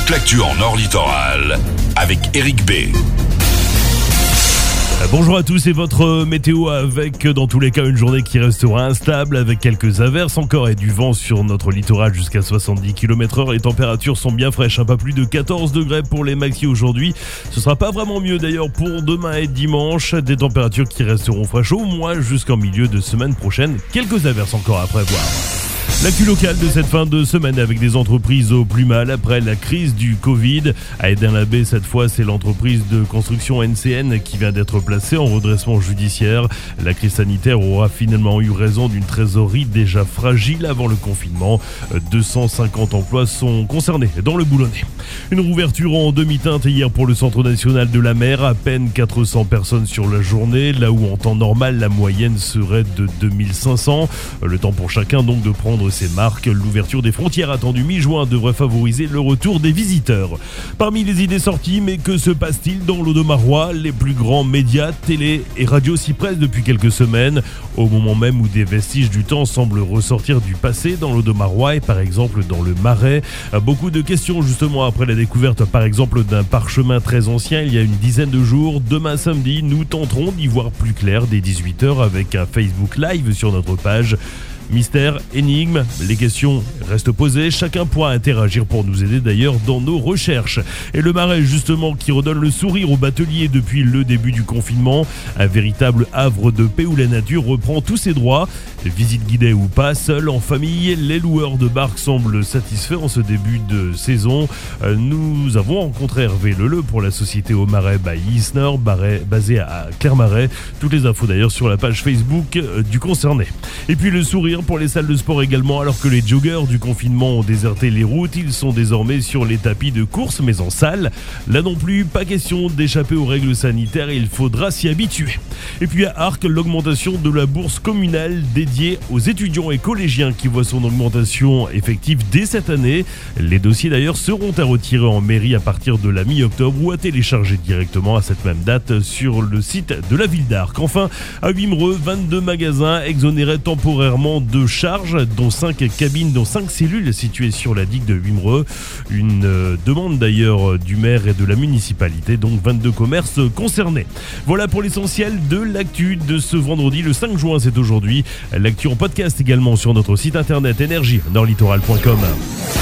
toute l'actu en Nord Littoral avec Eric B. Bonjour à tous, et votre météo avec dans tous les cas une journée qui restera instable avec quelques averses encore et du vent sur notre littoral jusqu'à 70 km/h. Les températures sont bien fraîches, un peu plus de 14 degrés pour les maxi aujourd'hui. Ce sera pas vraiment mieux d'ailleurs pour demain et dimanche. Des températures qui resteront fraîches au moins jusqu'en milieu de semaine prochaine. Quelques averses encore à prévoir. L'actu locale de cette fin de semaine avec des entreprises au plus mal après la crise du Covid. À Edin-la-Baie, cette fois, c'est l'entreprise de construction NCN qui vient d'être placée en redressement judiciaire. La crise sanitaire aura finalement eu raison d'une trésorerie déjà fragile avant le confinement. 250 emplois sont concernés dans le Boulonnais. Une rouverture en demi-teinte hier pour le Centre national de la mer. À peine 400 personnes sur la journée, là où en temps normal, la moyenne serait de 2500. Le temps pour chacun donc de prendre ses marques. L'ouverture des frontières attendue mi-juin devrait favoriser le retour des visiteurs. Parmi les idées sorties, mais que se passe-t-il dans l'Audomarois? Les plus grands médias, télé et radio s'y pressent depuis quelques semaines, au moment même où des vestiges du temps semblent ressortir du passé dans l'Audomarois et par exemple dans le Marais. Beaucoup de questions justement après la découverte par exemple d'un parchemin très ancien il y a une dizaine de jours. Demain samedi, nous tenterons d'y voir plus clair dès 18h avec un Facebook Live sur notre page. Mystère, énigme, les questions restent posées, chacun pourra interagir pour nous aider d'ailleurs dans nos recherches. Et le Marais justement qui redonne le sourire aux bateliers depuis le début du confinement, un véritable havre de paix où la nature reprend tous ses droits. Visite guidée ou pas, seuls, en famille, les loueurs de barques semblent satisfaits en ce début de saison. Nous avons rencontré Hervé Leleu pour la société au Marais by Isner, basée à Clermarais. Toutes les infos d'ailleurs sur la page Facebook du concerné. Et puis le sourire pour les salles de sport également, alors que les joggeurs du confinement ont déserté les routes, ils sont désormais sur les tapis de course mais en salle. Là non plus, pas question d'échapper aux règles sanitaires, il faudra s'y habituer. Et puis à Arques, l'augmentation de la bourse communale dédiée aux étudiants et collégiens qui voit son augmentation effective dès cette année. Les dossiers d'ailleurs seront à retirer en mairie à partir de la mi-octobre ou à télécharger directement à cette même date sur le site de la ville d'Arques. Enfin, à Wimereux, 22 magasins exonérés temporairement de charges, dont 5 cabines, dont 5 cellules situées sur la digue de Wimereux. Une demande d'ailleurs du maire et de la municipalité, donc 22 commerces concernés. Voilà pour l'essentiel de l'actu de ce vendredi, le 5 juin, c'est aujourd'hui. L'actu en podcast également sur notre site internet énergie-nordlittoral.com.